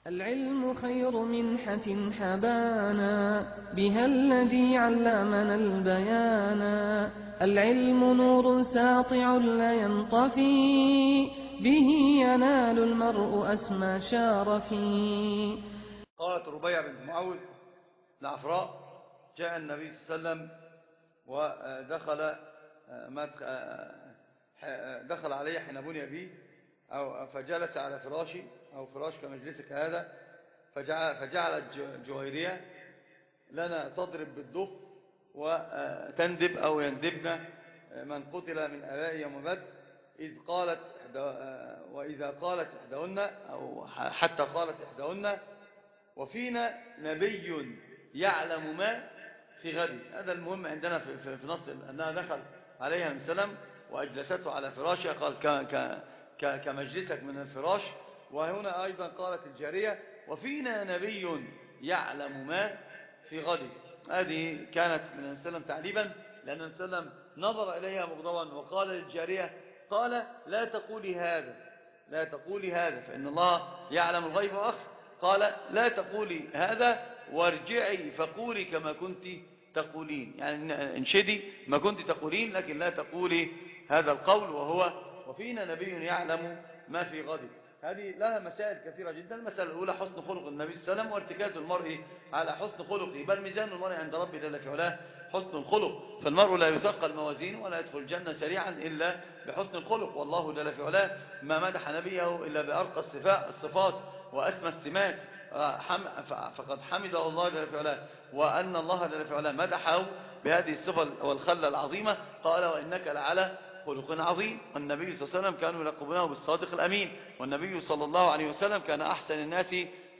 العلم خير منحة حبانا بها الذي علمنا البيانا. العلم نور ساطع لا ينطفي به ينال المرء أسمى شارفي. قالت ربيع بنت معوذ العفراء: جاء النبي صلى الله عليه وسلم ودخل دخل علي حين بني بي فجلس على فراشي أو فراش كمجلسك هذا، فجعلت جويرية لنا تضرب بالدف وتندب أو يندبنا من قتل من آبائي يوم بدر، وإذا قالت إحداهن أو حتى قالت إحداهن: وفينا نبي يعلم ما في غد. هذا المهم عندنا في نص أنها دخل عليها من سلم وأجلسته على فراشها، قال كمجلسك من الفراش. وهنا أيضا قالت الجارية: وفينا نبي يعلم ما في غد. هذه كانت من سلم تعليبا، لأن سلم نظر إليها مغضبا وقال للجارية: قال لا تقولي هذا، لا تقولي هذا فإن الله يعلم الغيب وأخفى. قال لا تقولي هذا وارجعي فقولي كما كنت تقولين، يعني انشدي ما كنت تقولين لكن لا تقولي هذا القول، وهو وفينا نبي يعلم ما في غد. هذه لها مسائل كثيرة جدا. المسألة الأولى حسن خلق النبي صلى الله عليه وسلم وارتكاز المرء على حسن خلقه، بل ميزان المرء عند ربه جل في علاه حسن الخلق، فالمرء لا يثقل موازينه ولا يدخل الجنة سريعا إلا بحسن الخلق. والله جل في علاه ما مدح نبيه إلا بأرقى الصفات وأسمى السمات، فقد حمده الله جل في علاه، وأن الله جل في علاه مدحه بهذه الصفة والخلة العظيمة. قال: وإنك لعلى خلق عظيم. والنبي صلى الله عليه وسلم كانوا يلقبونه بالصادق الأمين، والنبي صلى الله عليه وسلم كان أحسن الناس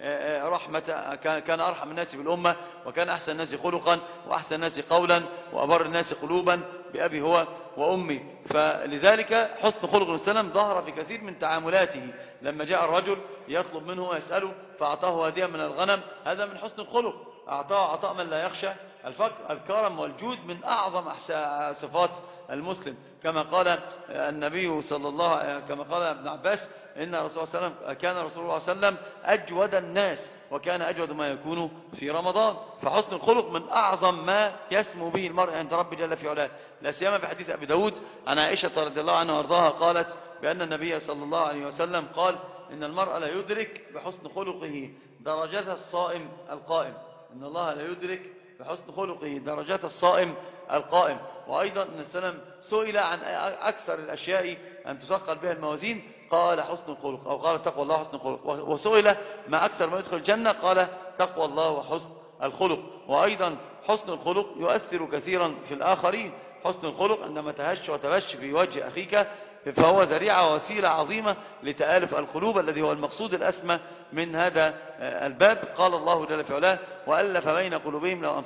رحمة، كان أرحم الناس بالأمة، وكان أحسن الناس خلقا وأحسن الناس قولا وأبر الناس قلوبا بأبي هو وأمي. فلذلك حسن خلق النبي صلى الله عليه وسلم ظهر في كثير من تعاملاته. لما جاء الرجل يطلب منه ويسأله فأعطاه هدية من الغنم، هذا من حسن الخلق. أعطاه عطاء من لا يخشى الفقر. الكرم والجود من أعظم صفات المسلم، كما قال النبي صلى الله عليه وسلم، كما قال ابن عباس: إن رسول الله صلى الله عليه وسلم كان رسول الله صلى الله عليه وسلم أجود الناس، وكان أجود ما يكون في رمضان. فحسن الخلق من أعظم ما يسمو به المرء عند ربه جل في علاه، لا سيما في حديث أبي داود عن عائشة رضي الله عنها وارضاها قالت بأن النبي صلى الله عليه وسلم قال: إن المرء لا يدرك بحسن خلقه درجات الصائم القائم. إن الله لا يدرك بحسن خلقه درجات الصائم القائم. وأيضا أن السلام سئل عن أكثر الأشياء أن تثقل بها الموازين، قال حسن الخلق، أو قال تقوى الله وحسن الخلق. وسئل ما أكثر ما يدخل الجنة، قال تقوى الله وحسن الخلق. وأيضا حسن الخلق يؤثر كثيرا في الآخرين. حسن الخلق عندما تهش وتبش في وجه أخيك فهو ذريعة ووسيلة عظيمة لتآلف القلوب، الذي هو المقصود الأسمى من هذا الباب. قال الله جل في علاه: وألف بين قلوبهم لو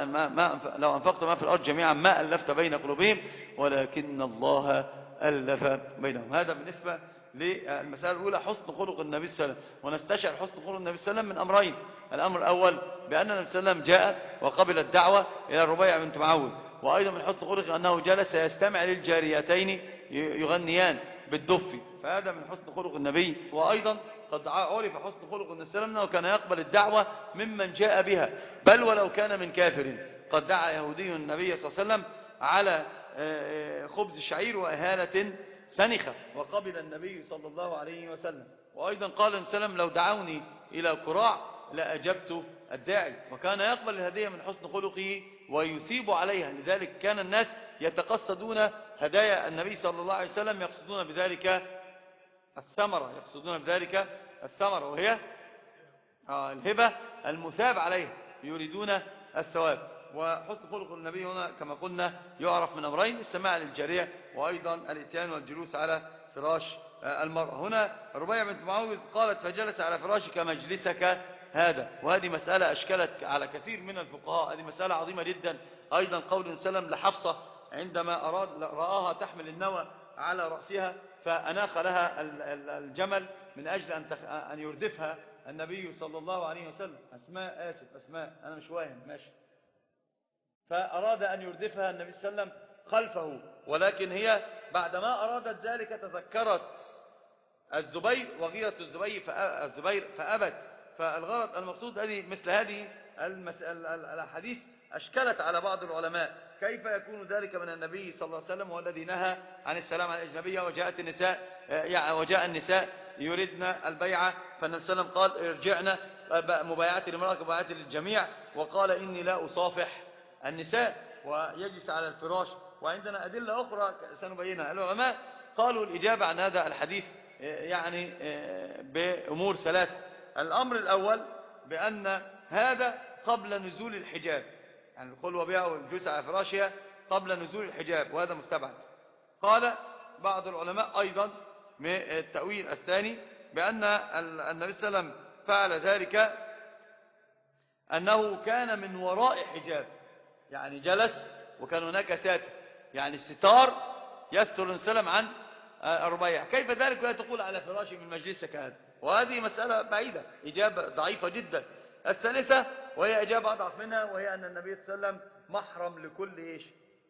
أنفقت ما في الأرض جميعا ما ألفت بين قلوبهم ولكن الله ألف بينهم. هذا بالنسبة للمسألة الأولى حسن خلق النبي صلى الله عليه وسلم. ونستشعر حسن خلق النبي صلى الله عليه وسلم من أمرين: الأمر الأول بأن النبي صلى الله عليه وسلم جاء وقبل الدعوة إلى الربيع بنت معوذ، وأيضا من حسن خلقه أنه جلس يستمع للجاريتين يغنيان بالدف، فهذا من حسن خلق النبي. وأيضا قد عرف حسن خلق النبي صلى الله عليه وسلم أنه كان يقبل الدعوة ممن جاء بها، بل ولو كان من كافر. قد دعا يهودي النبي صلى الله عليه وسلم على خبز الشعير وإهالة سنخة وقبل النبي صلى الله عليه وسلم. وأيضا قال النبي صلى الله عليه وسلم: لو دعوني إلى قراع لأجبت الداعي. وكان يقبل الهدية من حسن خلقه ويثيب عليها. لذلك كان الناس يتقصدون هدايا النبي صلى الله عليه وسلم، يقصدون بذلك الثمرة، وهي الهبة المثاب عليها، يريدون الثواب. وحسن خلق النبي هنا كما قلنا يعرف من أمرين: السماع للجارية، وأيضا الاتيان والجلوس على فراش المرأة. هنا ربيع بنت معوذ قالت: فجلس على فراشك مجلسك هذا. وهذه مسألة أشكلت على كثير من الفقهاء، هذه مسألة عظيمة جدا. أيضا قول النبي صلى الله عليه وسلم لحفصة عندما رآها تحمل النوى على رأسها فأناخ لها الجمل من أجل أن يردفها النبي صلى الله عليه وسلم. أسماء أنا مش واهم ماشي. فأراد أن يردفها النبي صلى الله عليه وسلم خلفه، ولكن هي بعدما أرادت ذلك تذكرت الزبير وغيرة الزبير فأبت، فالغرض المقصود مثل هذه الأحاديث أشكلت على بعض العلماء كيف يكون ذلك من النبي صلى الله عليه وسلم، هو الذي نهى عن السلام على الأجنبية، وجاء النساء يريدن البيعة، فالنبي صلى الله عليه وسلم قال ارجعنا مبايعتي للمرأة كمبايعتي للجميع، وقال إني لا أصافح النساء ويجلس على الفراش. وعندنا أدلة أخرى سنبينها. العلماء قالوا الإجابة عن هذا الحديث يعني بأمور ثلاثة. الأمر الأول بأن هذا قبل نزول الحجاب، يعني الخلوة بها والجلوس على فراشها قبل نزول الحجاب، وهذا مستبعد. قال بعض العلماء أيضا من التأويل الثاني بأن النبي صلى الله عليه وسلم فعل ذلك أنه كان من وراء حجاب، يعني جلس وكان هناك ساتر، يعني الستار يستر السلام عن الربيع. كيف ذلك ولا تقول على فراش من مجلسك هذا؟ وهذه مسألة بعيدة، إجابة ضعيفة جدا. الثالثة وهي إجابة أضعف منها، وهي أن النبي صلى الله عليه وسلم محرم لكل إيش؟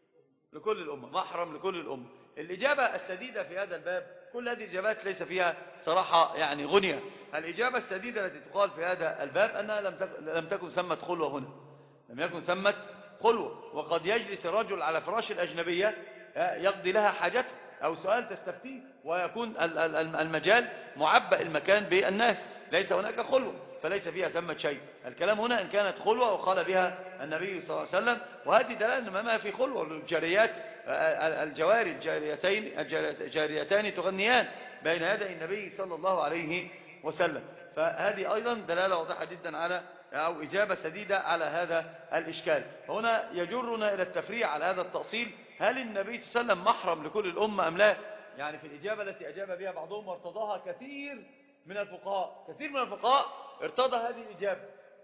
لكل الأمة، محرم لكل الأمة. الإجابة السديدة في هذا الباب، كل هذه الإجابات ليس فيها صراحة يعني غنية. الإجابة السديدة التي تقال في هذا الباب أنها لم تكن ثمة خلوة هنا، لم يكن ثمة خلوة. وقد يجلس الرجل على فراش الأجنبية يقضي لها حاجته أو سؤال تستفتيه، ويكون المجال معبأ المكان بالناس، ليس هناك خلوة، فليس فيها ثمة شيء. الكلام هنا إن كانت خلوة وقال بها النبي صلى الله عليه وسلم، وهذه دلالة ما في خلوة. الجاريات الجواري الجاريتان تغنيان بين يدي النبي صلى الله عليه وسلم. فهذه أيضا دلالة واضحة جدا على أو إجابة سديدة على هذا الإشكال. هنا يجرنا إلى التفريع على هذا التأصيل: هل النبي صلى الله عليه وسلم محرم لكل الأمة أم لا؟ يعني في الإجابة التي أجاب بها بعضهم وارتضاها كثير من الفقهاء، كثير من الفقهاء ارتضى هذه الإجابة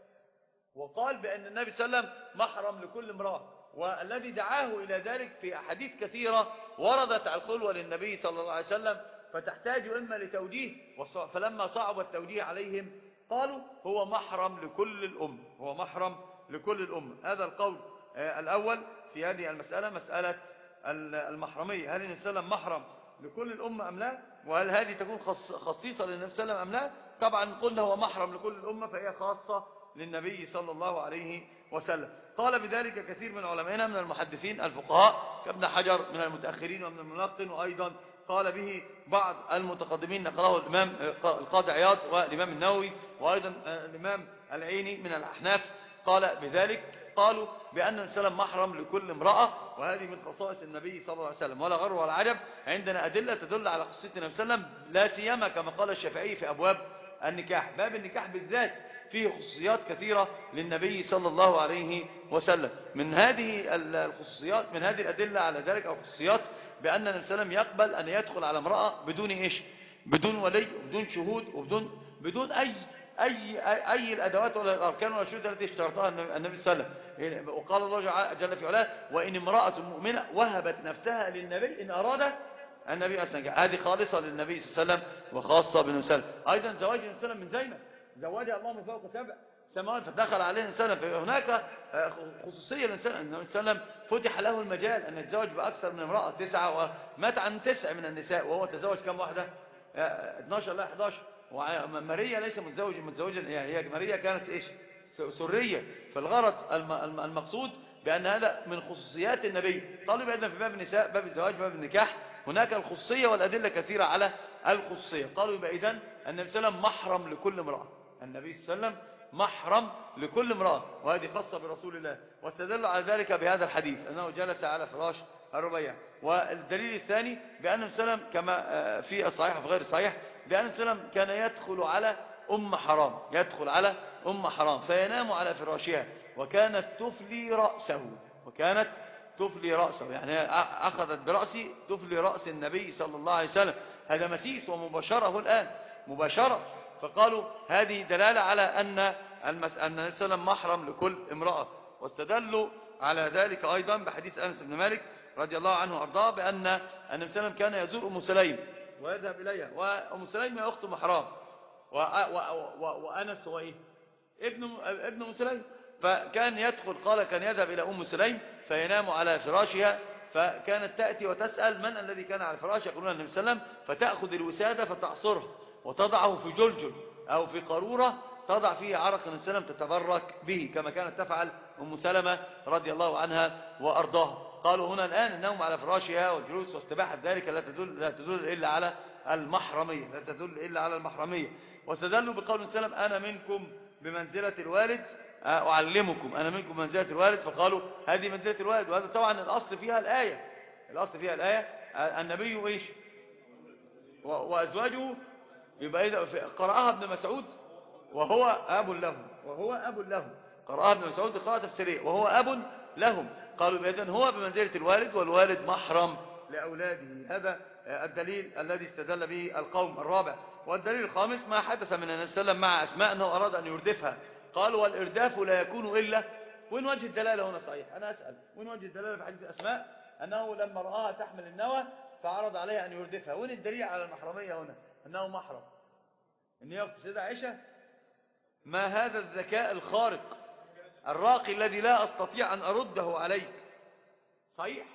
وقال بأن النبي صلى الله عليه وسلم محرم لكل امرأة، والذي دعاه إلى ذلك في أحاديث كثيرة وردت على الخلوة للنبي صلى الله عليه وسلم، فتحتاج إما لتوجيه، فلما صعب التوجيه عليهم قالوا هو محرم لكل الأمة، هو محرم لكل الأمة. هذا القول الأول في هذه المسألة، مسألة المحرمية، هل النبي صلى الله عليه وسلم محرم لكل الأمة أم لا؟ وهل هذه تكون خصيصة للنبي صلى الله عليه وسلم أم لا؟ طبعا قلنا هو محرم لكل الأمة، فهي خاصة للنبي صلى الله عليه وسلم. قال بذلك كثير من علمائنا من المحدثين الفقهاء كابن حجر من المتأخرين ومن المنقن، وأيضا قال به بعض المتقدمين، نقله الإمام القاضي عياض والإمام النووي وأيضا الإمام العيني من الأحناف. قال بذلك، قالوا بأن السلام محرم لكل امرأة، وهذه من خصائص النبي صلى الله عليه وسلم. ولا غر ولا عجب، عندنا أدلة تدل على خصوصية النبي صلى الله عليه وسلم، لا سيما كما قال الشافعي في أبواب النكاح. باب النكاح بالذات فيه خصوصيات كثيرة للنبي صلى الله عليه وسلم. من هذه الخصوصيات، من هذه الأدلة على ذلك أو الخصوصيات، بأن النبي صلى الله عليه وسلم يقبل أن يدخل على امرأة بدون إيش؟ بدون ولي وبدون شهود وبدون أي الأدوات ولا الأركان ولا الشروط التي اشترطها النبي صلى الله عليه وسلم. وقال الله جل في علاه: وإن امرأة مؤمنة وهبت نفسها للنبي إن أراد النبي أسنجا. هذه خالصة للنبي صلى الله عليه وسلم وخاصة بالنبي صلى الله عليه وسلم. أيضا زواج النبي صلى الله عليه وسلم من زينب، زواجها الله من فوق 7 سماوات، فدخل عليه النبي صلى الله عليه وسلم. فهناك خصوصية للنبي صلى الله عليه وسلم، فتح له المجال أن يتزوج بأكثر من امرأة 9، ومات عن 9 من النساء، وهو تزوج كم واحدة؟ 12 لا 11. وماريا ليس متزوجا، هي ماريا كانت إيش؟ سرية. فالغرض المقصود بأن هذا من خصوصيات النبي. قالوا بأن في باب النساء، باب الزواج، باب النكاح، هناك الخصوصية والأدلة كثيرة على الخصوصية. قالوا يبقى إذن النبي صلى الله عليه وسلم محرم لكل امرأة، النبي صلى الله عليه وسلم محرم لكل امرأة، وهذه خاصة برسول الله. واستدلوا على ذلك بهذا الحديث أنه جلس على فراش الربيع. والدليل الثاني بأن النبي صلى الله عليه وسلم كما في الصحيح وفي غير الصحيح، بأن النبي صلى الله عليه وسلم كان يدخل على حرام، يدخل على حرام فينام على فراشها، وكانت تفلي رأسه، يعني أخذت برأسي تفلي رأس النبي صلى الله عليه وسلم. هذا مسيس ومباشرة الآن مباشرة. فقالوا هذه دلالة على أن النبي صلى الله عليه وسلم محرم لكل امرأة. واستدلوا على ذلك أيضا بحديث أنس بن مالك رضي الله عنه وأرضاه، بأن النبي صلى الله عليه وسلم كان يزور أم سليم ويذهب إليها، وأم سليم هي أخت محرام، وأنس هو إيه؟ ابن أم سليم. فكان يدخل، قال كان يذهب إلى أم سليم فينام على فراشها، فكانت تأتي وتسأل من الذي كان على الفراش، يقولون النبي صلى الله عليه وسلم، فتأخذ الوسادة فتعصره وتضعه في جلجل أو في قارورة تضع فيه عرق النبي صلى الله عليه وسلم تتبرك به كما كانت تفعل أم سلمة رضي الله عنها وأرضاها. قالوا هنا الآن النوم على فراشها والجلوس واستباحة ذلك لا تدل إلا على المحرمية، لا تدل إلا على المحرمية. واستدلوا بقول النبي صلى الله عليه وسلم أنا منكم بمنزلة الوالد أعلمكم، أنا منكم بمنزلة الوالد، فقالوا هذه منزلة الوالد. وهذا طبعا الأصل فيها الآية، الأصل فيها الآية النبي إيش وأزواجه، يبقى إذا قرأها ابن مسعود وهو أب لهم، وهو أب لهم، قرأها ابن مسعود بقراءة تفسيرية وهو أب لهم. قالوا إذن هو بمنزلة الوالد والوالد محرم لأولاده. هذا الدليل الذي استدل به القوم الرابع. والدليل الخامس ما حدث من النبي صلى الله عليه وسلم مع أسماء أنه أراد أن يردفها. قالوا والإرداف لا يكون إلا، وين وجه الدلالة هنا صحيح؟ أنا أسأل وين وجه الدلالة في حديث أسماء أنه لما رآها تحمل النوى فعرض عليها أن يردفها؟ وين الدليل على المحرمية هنا أنه محرم؟ إن يغفر سيدة عائشة؟ ما هذا الذكاء الخارق الراقي الذي لا أستطيع أن أرده عليك؟ صحيح،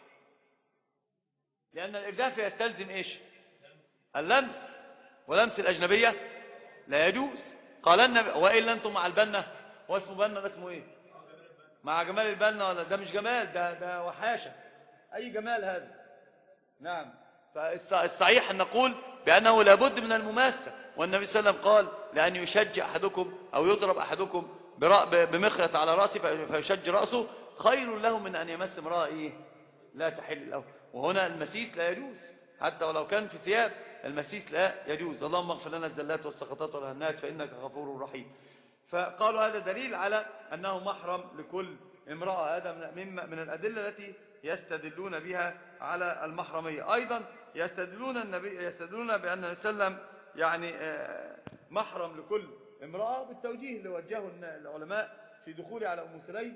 لأن الإرداف يستلزم إيش؟ اللمس، ولمس الأجنبية لا يجوز. قال النبي وإلا أنتم مع البنة، هو اسمه بنة، ده اسمه إيه؟ مع جمال البنة؟ ولا ده مش جمال، ده وحاشة، أي جمال هذا؟ نعم. فالصحيح أن نقول بأنه لابد من المماسة. والنبي صلى الله عليه وسلم قال لأن يشجع أحدكم أو يضرب أحدكم بمخيط على رأسه فيشج رأسه خير له من أن يمس امرأة إيه لا تحل له. وهنا المسيس لا يجوز حتى ولو كان في ثياب، المسيس لا يجوز. اللهم اغفر لنا الزلات والسقطات والهنات فإنك غفور رحيم. فقالوا هذا دليل على أنه محرم لكل امرأة. هذا من الأدلة التي يستدلون بها على المحرمية. أيضا يستدلون بأن النبي صلى الله عليه وسلم يعني محرم لكل امرأة بالتوجيه اللي وجهه العلماء في دخول على أم سليم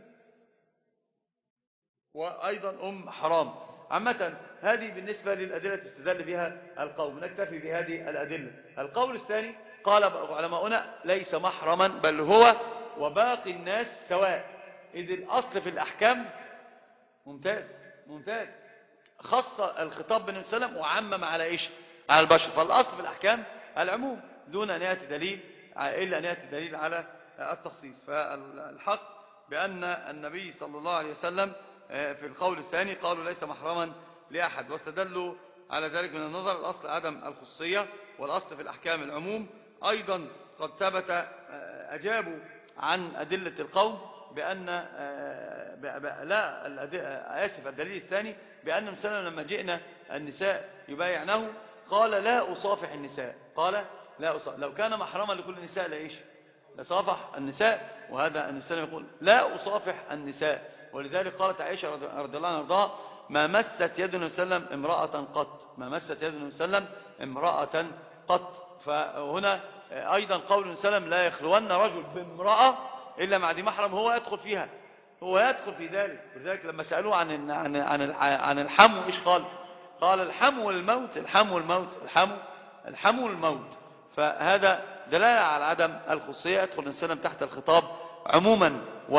وأيضا أم حرام. عامة هذه بالنسبة للأدلة استدل بها القوم، نكتفي بهذه الأدلة. القول الثاني قال علماؤنا ليس محرما بل هو وباقي الناس سواء، إذ الأصل في الأحكام ممتاز خص الخطاب بالنبي صلى الله عليه وسلم وعمم على إيش؟ على البشر. فالأصل في الأحكام العموم دون أن يأتي دليل إلا أن يأتي دليل على التخصيص. فالحق بأن النبي صلى الله عليه وسلم في القول الثاني قالوا ليس محرما لأحد، واستدلوا على ذلك من النظر الأصل عدم الخصوصية والأصل في الأحكام العموم. أيضا قد ثبت أجابوا عن أدلة القوم بأن الدليل الثاني بأن مثلا لما جئنا النساء يبايعنه قال لا أصافح النساء، قال لا أصافح. لو كان محرما لكل النساء لإيش؟ لصافح النساء. وهذا النبي صلى الله عليه وسلم يقول لا أصافح النساء. ولذلك قالت عائشة رضي الله عنها ما مست يد النبي صلى الله عليه وسلم امرأة قط، ما مست يد النبي صلى الله عليه وسلم امرأة قط. فهنا أيضا قول النبي صلى الله عليه وسلم لا يخلون رجل بامرأة إلا مع ذي محرم، هو يدخل فيها، هو يدخل في ذلك. ولذلك لما سألوه عن الحمو إيش قال؟ قال الحمو الموت، الحمو الموت، الحمو الموت. فهذا دلالة على عدم الخصوصية، يدخل الإنسان تحت الخطاب عموما.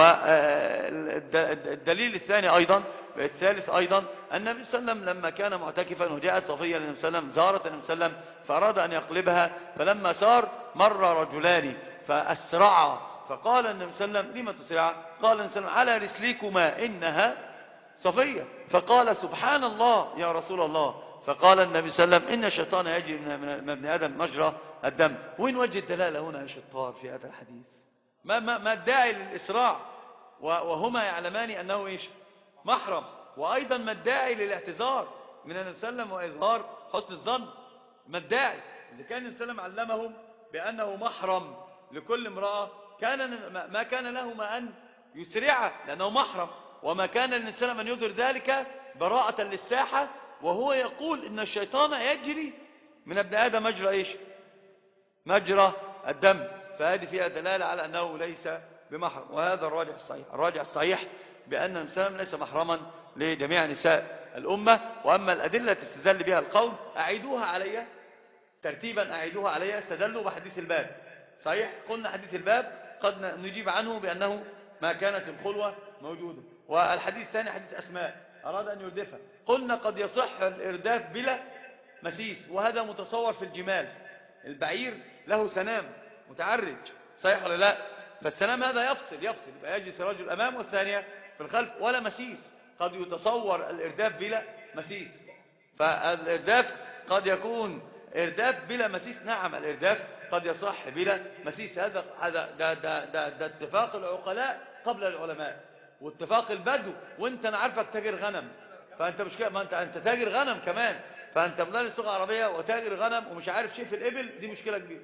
والدليل الثاني أيضا الثالث أيضا النبي صلى الله عليه وسلم لما كان معتكفا وجاءت صفية للنبي صلى الله عليه وسلم زارت النبي صلى الله عليه وسلم فأراد أن يقلبها، فلما سار مر رجلان فأسرعا، فقال النبي صلى الله عليه وسلم لما تسرعا؟ قال النبي صلى الله عليه وسلم على رسلكما إنها صفية. فقال سبحان الله يا رسول الله. فقال النبي صلى الله عليه وسلم إن الشيطان يجري من ابن آدم مجرى الدم. وين وجه الدلالة هنا يا شطار في هذا الحديث؟ ما الداعي للإسراع وهما يعلمان أنه إيش؟ محرم. وأيضا ما الداعي للاعتذار من النبي صلى الله عليه وسلم وإظهار حسن الظن؟ ما الداعي؟ إذا كان النبي صلى الله عليه وسلم علمهم بأنه محرم لكل امرأة ما كان لهما أن يسرعا لأنه محرم، وما كان للنبي صلى الله عليه وسلم أن يظهر ذلك براءة للساحة وهو يقول إن الشيطان يجري من ابن آدم مجرى إيش؟ مجرى الدم. فهذه فيها دلالة على أنه ليس بمحرم. وهذا الراجح الصحيح. الراجح الصحيح بأن الإنسان ليس محرما لجميع نساء الأمة. وأما الأدلة تستدل بها القوم أعيدوها علي ترتيبا، أعيدوها علي. استدلوا بحديث الباب صحيح، قلنا حديث الباب قد نجيب عنه بأنه ما كانت الخلوة موجودة. والحديث الثاني حديث أسماء أراد أن يردفها، قلنا قد يصح الإرداف بلا مسيس، وهذا متصور في الجمال. البعير له سنام متعرج صحيح ولا لا؟ فالسلام هذا يفصل يبقى يجلس الرجل أمام والثانية في الخلف ولا مسيس. قد يتصور الإرداف بلا مسيس، فالإرداف قد يكون إرداف بلا مسيس. نعم الإرداف قد يصح بلا مسيس. هذا ده اتفاق العقلاء قبل العلماء، واتفاق البدو. وانت انا عارفك تاجر غنم، فانت مش كده، ما انت تاجر غنم كمان، فانت مدرس لغه عربيه وتاجر غنم ومش عارف شيء في الابل، دي مشكله كبيره.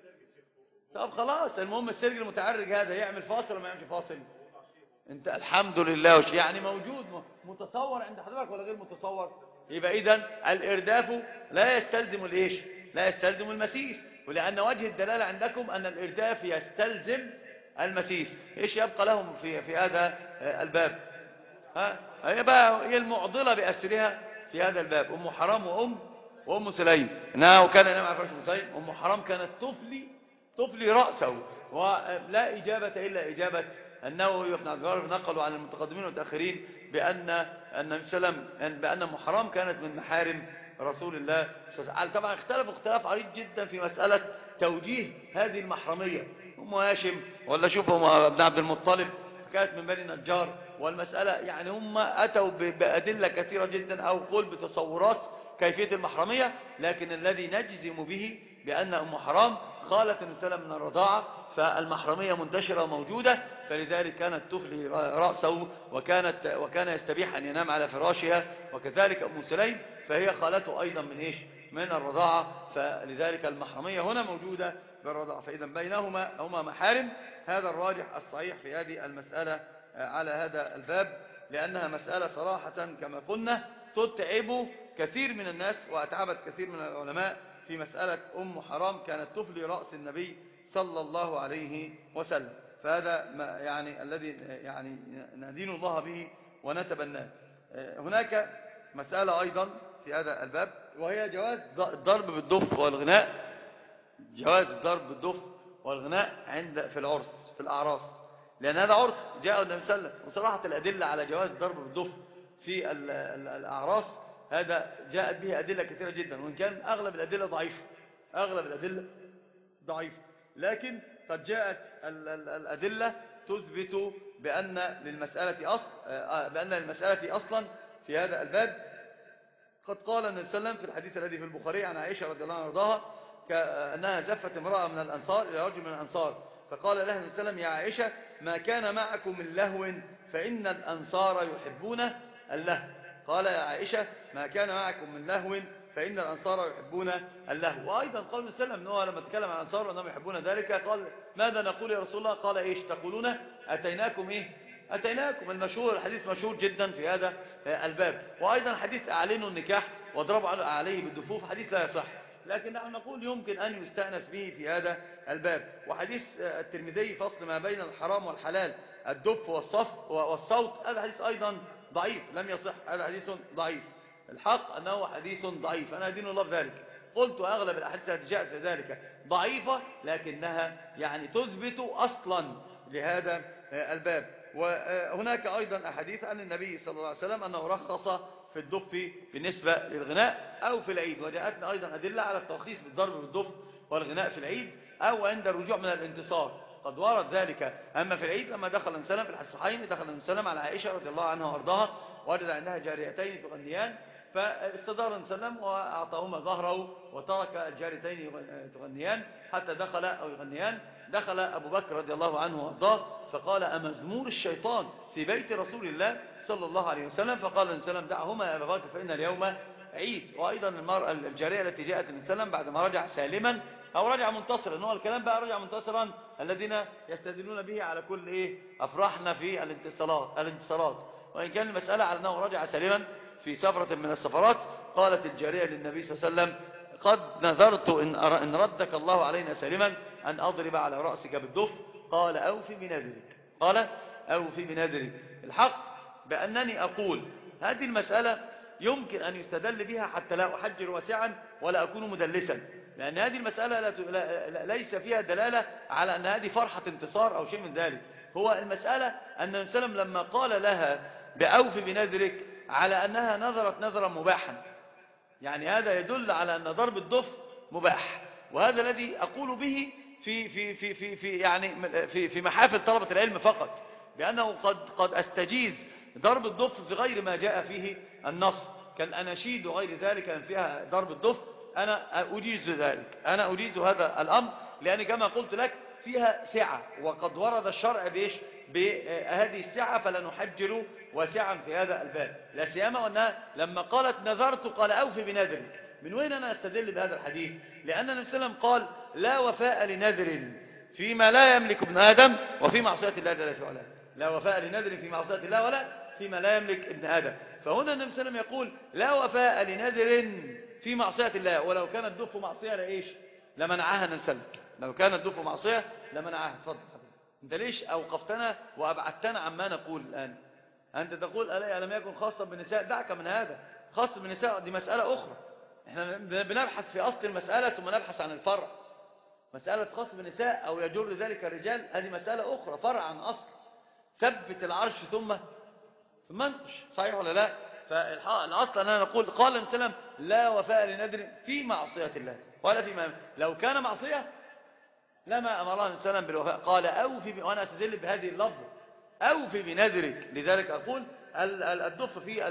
طب خلاص، المهم السرج المتعرج هذا يعمل فاصل ولا ما يعملش فاصل؟ انت الحمد لله يعني موجود متصور عند حضرتك ولا غير متصور؟ يبقى اذا الارداف لا يستلزم الايش؟ لا يستلزم المسيس، ولان وجه الدلاله عندكم ان الارداف يستلزم المسيس. ايش يبقى لهم في هذا الباب؟ يبقى هي المعضله باسرها في هذا الباب. ام حرام وام سليم، انها وكان ينام على فراش سليم. ام حرام كانت تفلي راسه، ولا اجابه الا اجابه النووي وابن عبد البر نقلوا عن المتقدمين والمتاخرين بان النبي صلى الله عليه وسلم بان ام حرام كانت من محارم رسول الله صلى الله عليه وسلم. طبعا اختلفوا اختلاف عريض جدا في مساله توجيه هذه المحرميه، ام هاشم ولا شوفوا ابن عبد المطلب كانت من بني النجار. والمساله يعني هم اتوا بادله كثيره جدا او قول بتصورات كيفيه المحرميه، لكن الذي نجزم به بان ام حرام خالة النبي صلى الله عليه وسلم من الرضاعه، فالمحرميه منتشره وموجوده، فلذلك كانت تفلي راسه وكان يستبيح ان ينام على فراشها. وكذلك ام سليم فهي خالته ايضا من ايش؟ من الرضاعه، فلذلك المحرميه هنا موجوده بالرضاعه، فاذا بينهما محارم. هذا الراجح الصحيح في هذه المساله على هذا الباب، لانها مساله صراحه كما قلنا تتعب كثير من الناس واتعبت كثير من العلماء في مساله ام حرام كانت تفلي راس النبي صلى الله عليه وسلم. فهذا يعني الذي يعني ندين الله به ونتبناه. هناك مسألة أيضا في هذا الباب، وهي جواز الضرب بالدف والغناء. جواز الضرب بالدف والغناء في العرس، في الأعراس، لأن هذا عرس جاء النبي صلى الله عليه وسلم. وصراحة الأدلة على جواز الضرب بالدف في الأعراس هذا جاءت به أدلة كثيرة جدا، وإن كان أغلب الأدلة ضعيفة، لكن قد جاءت الأدلة تثبت بأن للمسألة أصلا في هذا الباب. قد قال النبي صلى الله عليه وسلم في الحديث الذي في البخاري عن عائشة رضي الله عنها وارضاها كأنها زفت امرأة من الأنصار إلى رجل من الأنصار، فقال لها النبي صلى الله عليه وسلم: يا عائشة ما كان معكم من لهو فإن الأنصار يحبون اللهو. قال يا عائشة ما كان معكم من لهو فإن الأنصار يحبون اللهو. وأيضا قال النبي صلى الله عليه وسلم أنه لما تكلم عن الأنصار وأنهم يحبون ذلك قال: ماذا نقول يا رسول الله؟ قال: إيش تقولون؟ أتيناكم المشهور، الحديث مشهور جدا في هذا الباب. وأيضا حديث أعلنوا النكاح واضربوا عليه بالدفوف، حديث لا يصح، لكن نحن نقول يمكن أن يستأنس به في هذا الباب. وحديث الترمذي فصل ما بين الحرام والحلال الدف والصوت، هذا حديث أيضا ضعيف لم يصح، هذا حديث ضعيف. الحق أنه حديث ضعيف، أنا أدين الله بذلك. قلت أغلب الأحاديث التي جاءت في ذلك ضعيفة، لكنها يعني تثبت أصلا لهذا الباب. وهناك أيضا أحاديث عن النبي صلى الله عليه وسلم أنه رخص في الدف بالنسبة للغناء أو في العيد، وجاءتنا أيضا أدلة على الترخيص بالضرب بالدف والغناء في العيد أو عند الرجوع من الانتصار، قد ورد ذلك. أما في العيد لما دخل النبي صلى الله عليه وسلم في الصحيحين دخل النبي صلى الله عليه وسلم على عائشة رضي الله عنها وارضاها، وجد عندها جاريتين تغنيان، فاستدار النبي صلى الله عليه وسلم وأعطاهما ظهره وترك الجاريتين تغنيان حتى دخل أبو بكر رضي الله عنه وارضاه فقال: أمزمور الشيطان في بيت رسول الله صلى الله عليه وسلم؟ فقال النبي صلى الله عليه وسلم: دعهما يا أبا بكر فإن اليوم عيد. وأيضا المرأة الجارية التي جاءت النبي صلى الله عليه وسلم بعد ما رجع سالما أو رجع منتصرا، إنه الكلام بقى رجع منتصرا الذين يستدلون به على كل أفرحنا في الانتصارات، وإن كان المسألة على أنه رجع سالما في سفرة من السفرات. قالت الجارية للنبي صلى الله عليه وسلم: قد نذرت إن ردك الله علينا سالما أن أضرب على رأسك بالدف. قال: أوفي بنذرك. الحق بأنني أقول هذه المسألة يمكن أن يستدل بها حتى لا أحجر واسعا ولا أكون مدلسا، لأن هذه المسألة ليس فيها دلالة على أن هذه فرحة انتصار أو شيء من ذلك. هو المسألة أن النبي صلى الله عليه وسلم لما قال لها بأوفي بنذرك على أنها نذرت نذرا مباحا، يعني هذا يدل على أن ضرب الدف مباح، وهذا الذي أقول به في محافل طلبة العلم فقط، بأنه قد أستجيز ضرب الضف في غير ما جاء فيه النص كالأناشيد وغير ذلك أن فيها ضرب الضف. أنا أجيز ذلك، أنا أجيز هذا الأمر، لأن كما قلت لك فيها سعة، وقد ورد الشرع بهذه السعة، فلا نحجر واسعا في هذا الباب، لا سيما وأنها لما قالت نذرت قال أوفي بنذرك. من وين أنا أستدل بهذا الحديث؟ لأن النبي صلى الله عليه وسلم قال لا وفاء لنذر فيما لا يملك ابن آدم وفي معصية الله جل وعلا. لا وفاء لنذر في معصية الله ولا فيما لا يملك ابن آدم. فهنا النبي صلى الله عليه وسلم يقول لا وفاء لنذر في معصية الله، ولو كانت الدف معصية لإيش؟ لمنعها نسلم. لو كانت الدف معصية لمنعها. اتفضل انت ليش أوقفتنا وأبعدتنا عما نقول الآن؟ أنت تقول ألم يكن خاصا بالنساء؟ دعك من هذا، خاص بالنساء دي مسألة أخرى. احنا بنبحث في أصل المسألة ثم نبحث عن الفرع. مسألة خاص بالنساء أو يجر ذلك الرجال هذه مسألة أخرى، فرع عن أصل. ثبت العرش ثم انقش، صحيح ولا لا؟ فالأصل أننا نقول قال النبي صلى الله عليه وسلم لا وفاء لنذر في معصية الله ولا فيما لو كان معصية لما أمر الله النبي صلى الله عليه وسلم بالوفاء. قال أوفي، وأنا أستدل بهذه اللفظة أوفي بنذرك. لذلك أقول الدف في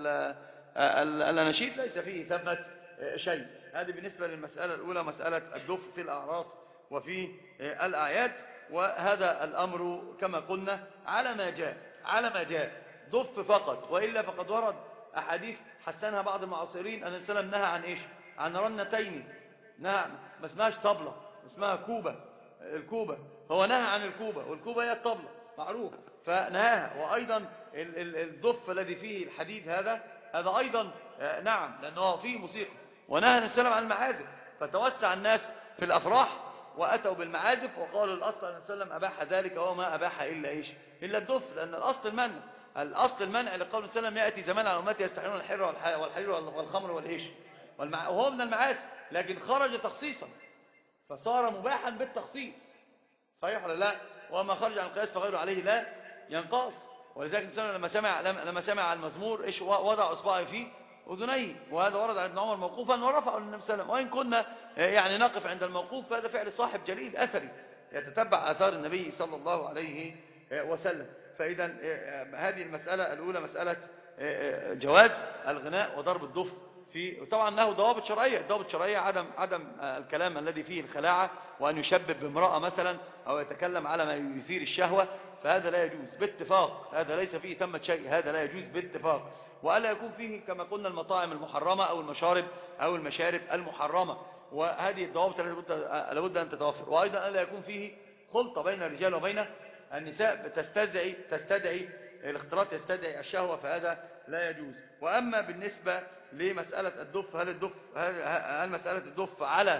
الأناشيد ليس فيه ثبت شيء. هذه بالنسبة للمسألة الأولى، مسألة الدف في الأعراس وفي الأعياد. وهذا الأمر كما قلنا على ما جاء دف فقط، وإلا فقد ورد أحاديث حسنها بعض المعاصرين أن النبي صلى الله عليه وسلم نهى عن إيش؟ عن رنتين. نهى، ما اسمهاش طبلة، اسمها كوبة. الكوبة هو نهى عن الكوبة، والكوبة هي الطبلة معروف، فنهاها. وأيضا الدف الذي فيه الحديد هذا أيضا نعم لأنه فيه موسيقى. ونهى النبي صلى الله عليه وسلم عن المعازف، فتوسع الناس في الأفراح وأتوا بالمعازف، وقالوا الأصل أن النبي أباح ذلك، وهو ما أباح إلا إيش؟ إلا الدف، لأن الأصل المنع لقول النبي صلى الله عليه وسلم يأتي زمان على أمتي يستحلون الحر والحرير والخمر والإيش وهو من المعازف، لكن خرج تخصيصا فصار مباحا بالتخصيص، صحيح ولا لا؟ وما خرج عن القياس فغيره عليه لا ينقاص. ولذلك النبي لما سمع المزمور إيش وضع إصبعه في أذنيه، وهذا ورد عن ابن عمر موقوفا ورفعه للنبي صلى الله عليه وسلم. وإن كنا يعني نقف عند الموقوف فهذا فعل صاحب جليل أثري يتتبع آثار النبي صلى الله عليه وسلم. فإذا هذه المسألة الأولى مسألة جواز الغناء وضرب الدف في، طبعا له ضوابط شرعية. الضوابط الشرعية عدم الكلام الذي فيه الخلاعة، وأن يشبب بامرأة مثلا أو يتكلم على ما يثير الشهوة، فهذا لا يجوز باتفاق. هذا ليس فيه ثمة شيء، هذا لا يجوز باتفاق. وألا يكون فيه كما قلنا المطاعم المحرمة أو المشارب أو المشارب المحرمة، وهذه الضوابط لابد أن تتوفر. وأيضا ألا يكون فيه خلطة بين الرجال وبين النساء تستدعي الاختلاط، يستدعي الشهوة، فهذا لا يجوز. وأما بالنسبة لمسألة الدف، هل مسألة الدف على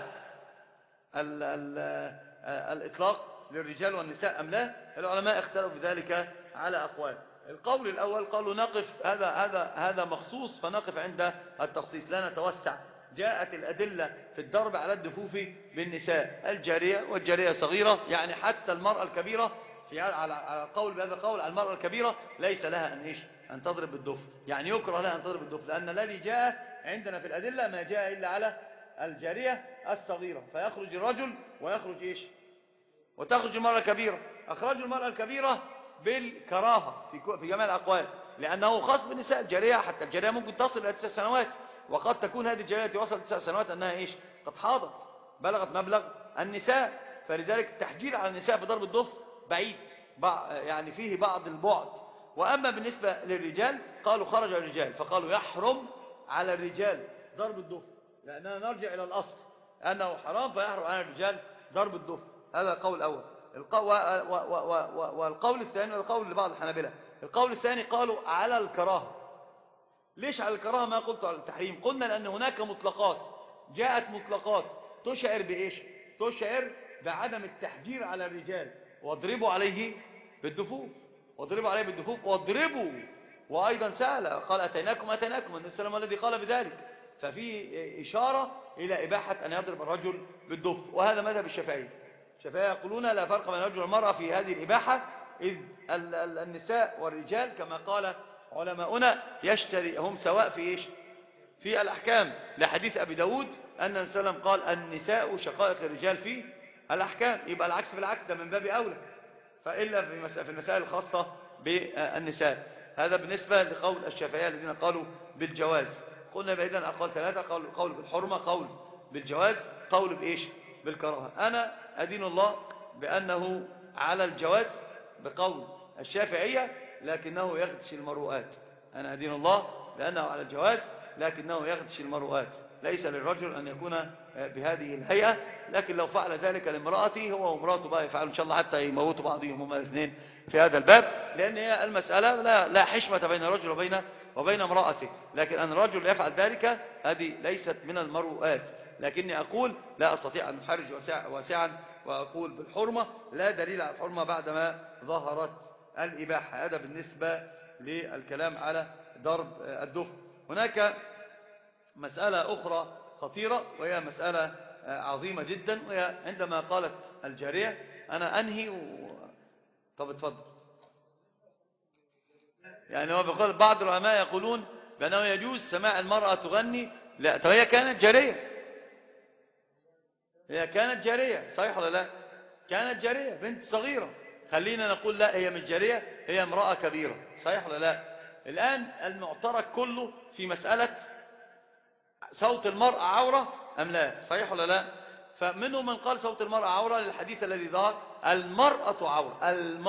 الإطلاق للرجال والنساء أم لا؟ العلماء اختلفوا بذلك على أقوال. القول الأول قالوا نقف، هذا مخصوص، فنقف عند التخصيص لا نتوسع. جاءت الأدلة في الضرب على الدفوف بالنساء، الجارية والجارية صغيرة، يعني حتى المرأة الكبيرة على قول بهذا القول على المرأة الكبيرة ليس لها أن تضرب بالدف، يعني يكره لها أن تضرب بالدف، لأن الذي جاء عندنا في الأدلة ما جاء إلا على الجارية الصغيرة، فيخرج الرجل ويخرج وتخرج المرأة الكبيرة. أخرجوا المرأة الكبيرة بالكراهة في جميع الأقوال، لأنه خاص بالنساء. الجارية حتى الجارية ممكن تصل إلى 9 سنوات، وقد تكون هذه الجارية التي وصلت 9 سنوات أنها قد حاضت، بلغت مبلغ النساء. فلذلك التحجير على النساء بضرب الدف بعيد، يعني فيه بعض البعد. وأما بالنسبة للرجال قالوا خرج الرجال، فقالوا يحرم على الرجال ضرب الدف، لأننا نرجع إلى الأصل أنه حرام، فيحرم على الرجال ضرب الدف. هذا القول الأول. والقول الثاني والقول لبعض الحنابلة، القول الثاني قالوا على الكراهة. ليش على الكراهة ما قلت على التحريم؟ قلنا لأن هناك مطلقات جاءت مطلقات تشعر بإيش؟ تشعر بعدم التحجير على الرجال، واضربوا عليه بالدفوف، واضربوا. وأيضا سأل قال أتيناكم النبي صلى الله عليه وسلم الذي قال بذلك، ففي إشارة إلى إباحة أن يضرب الرجل بالدف. وهذا مذهب الشافعية يقولون لا فرق بين الرجل والمرأة في هذه الإباحة، إذ النساء والرجال كما قال علماؤنا يشتري هم سواء في الأحكام، لحديث أبي داود أن النبي صلى الله عليه وسلم قال النساء شقائق الرجال الأحكام، يبقى العكس بالعكس، ده من باب أولى، فإلا في المسائل الخاصة بالنساء. هذا بالنسبة لقول الشافعية الذين قالوا بالجواز. قلنا بإذن أقوال ثلاثة: قول بالحرمة، قول بالجواز، قول بإيش؟ بالكراهة. أنا أدين الله بأنه على الجواز بقول الشافعية لكنه يغتش المروءات. أنا أدين الله بأنه على الجواز لكنه يغتش المروءات. ليس للرجل أن يكون بهذه الهيئة، لكن لو فعل ذلك لامرأته هو وامرأته بقى يفعلوا إن شاء الله حتى يموتوا بعضهم هما الاثنين في هذا الباب، لأن هي المسألة لا حشمة بين الرجل وبين امرأته. لكن أن الرجل يفعل ذلك هذه ليست من المروءات. لكني أقول لا أستطيع أن أحرج واسعا وأقول بالحرمة، لا دليل على الحرمة بعدما ظهرت الإباحة. هذا بالنسبة للكلام على ضرب الدف. هناك مسألة أخرى خطيرة وهي مسألة عظيمة جدا، وهي عندما قالت الجارية أنا أنهي طب اتفضل. يعني هو بيقول بعض العلماء يقولون بأنه يجوز سماع المرأة تغني. لا، طب هي كانت جارية، هي كانت جارية صحيح ولا لا؟ كانت جارية بنت صغيرة. خلينا نقول لا، هي مش جارية، هي امرأة كبيرة صحيح ولا لا؟ الآن المعترك كله في مسألة صوت المرأة عورة أم لا، صحيح ولا لا؟ فمنهم من قال صوت المرأة عورة للحديث الذي ظهر المرأة عورة.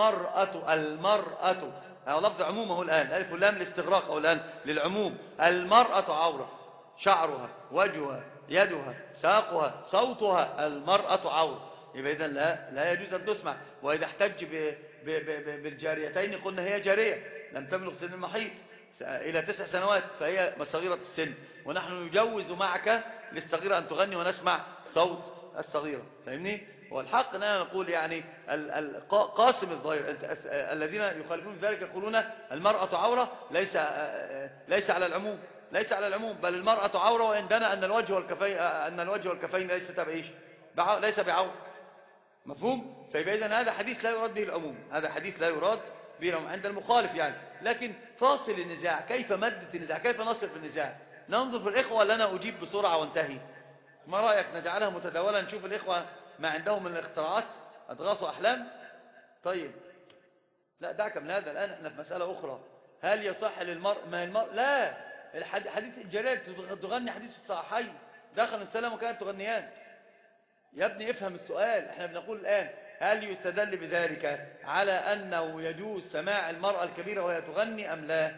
المرأة هو لفظ عمومه الآن، ألف واللام الاستغراق أو الآن للعموم. المرأة عورة، شعرها، وجهها، يدها، ساقها، صوتها، المرأة عورة. يبقى إذن لا يجوز أن تسمع. وإذا احتج بالجاريتين قلنا هي جارية لم تبلغ سن المحيط إلى 9 سنوات فهي صغيرة السن، ونحن نجوز معك للصغيرة أن تغني ونسمع صوت الصغيرة. فاهمني؟ والحق أننا نقول يعني قاسم الظاهر الذين يخالفون ذلك يقولون المرأة عورة ليس على العموم، ليس على العموم، بل المرأة عورة وعندنا أن الوجه والكفين ليس بعورة. مفهوم؟ فيبقى إذن هذا حديث لا يراد به العموم، هذا حديث لا يراد به العموم عند المخالف يعني. لكن فاصل النزاع، كيف مادة النزاع، كيف نصل في النزاع؟ ننظر في الإخوة لنا أجيب بسرعة وانتهي. ما رأيك نجعلها متداولة، نشوف الإخوة ما عندهم من الاختراعات أضغاث أحلام؟ طيب لا دعك من هذا، الآن احنا في مسألة أخرى. هل يصح للمرء ما المرء لا حديث الجلال تغني حديث الصحيحين دخل السلام وكانت تغنيان. يا ابني افهم السؤال، احنا بنقول الآن هل يستدل بذلك على أنه يجوز سماع المرأة الكبيرة وهي تغني أم لا؟